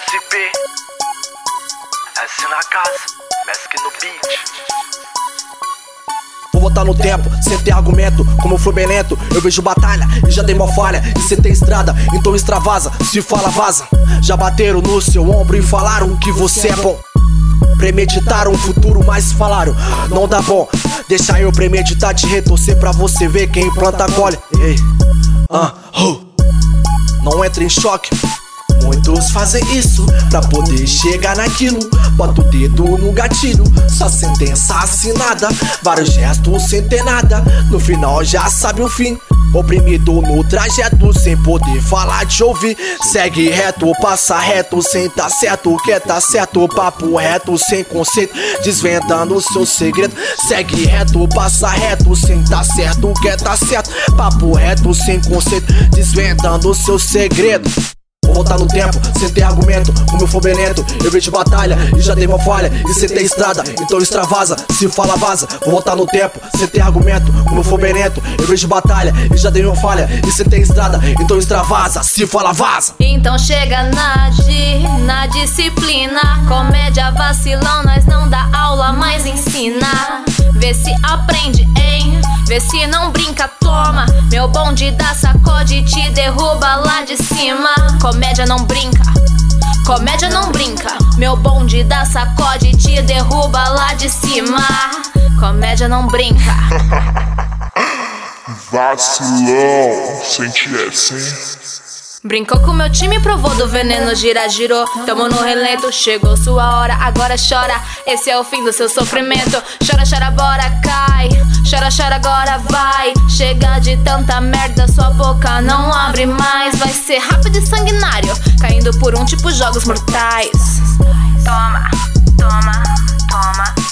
SP, S na casa, Mask no beat. Vou voltar no tempo, sem ter argumento. Como eu fui bem lento, eu vejo batalha e já dei uma falha. E cê tem estrada, então extravasa. Se fala, vaza. Já bateram no seu ombro e falaram que você é bom. Premeditaram o futuro, mas falaram, não dá bom. Deixa eu premeditar, te retorcer pra você ver quem planta colhe. Ei, não entre em choque. Muitos fazem isso pra poder chegar naquilo. Bota o dedo no gatilho, só sentença assinada. Vários gestos sem ter nada, no final já sabe o fim. Oprimido no trajeto, sem poder falar de ouvir. Segue reto, passa reto, sem tá certo. Quer tá certo, papo reto, sem conceito, desvendando o seu segredo. Segue reto, passa reto, sem tá certo. Quer tá certo, papo reto, sem conceito, desvendando o seu segredo. Vou voltar no tempo, sem ter argumento. Como eu for bem lento, eu vejo batalha e já dei uma falha. E sem ter estrada, então extravasa. Se fala, vaza. Vou voltar no tempo, sem ter argumento. Como eu for bem lento, eu vejo batalha e já dei uma falha. E sem ter estrada, então extravasa. Se fala, vaza. Então chega na disciplina. Comédia vacilão, nós não dá aula, mas ensina. Vê se aprende, hein? Vê se não brinca, toma. Meu bonde dá sacode e te derruba lá de cima. Comédia não brinca, comédia não brinca. Meu bonde dá sacode e te derruba lá de cima. Comédia não brinca. Vacilão, sente essa, hein? Brincou com meu time, provou do veneno, gira, girou. Tamo no relento, chegou sua hora, agora chora. Esse é o fim do seu sofrimento. Chora, chora, bora, cai. Chora, chora, agora vai. Chega de tanta merda, sua boca não abre mais. Vai ser rápido e sanguinário, caindo por tipo jogos mortais. Toma, toma, toma.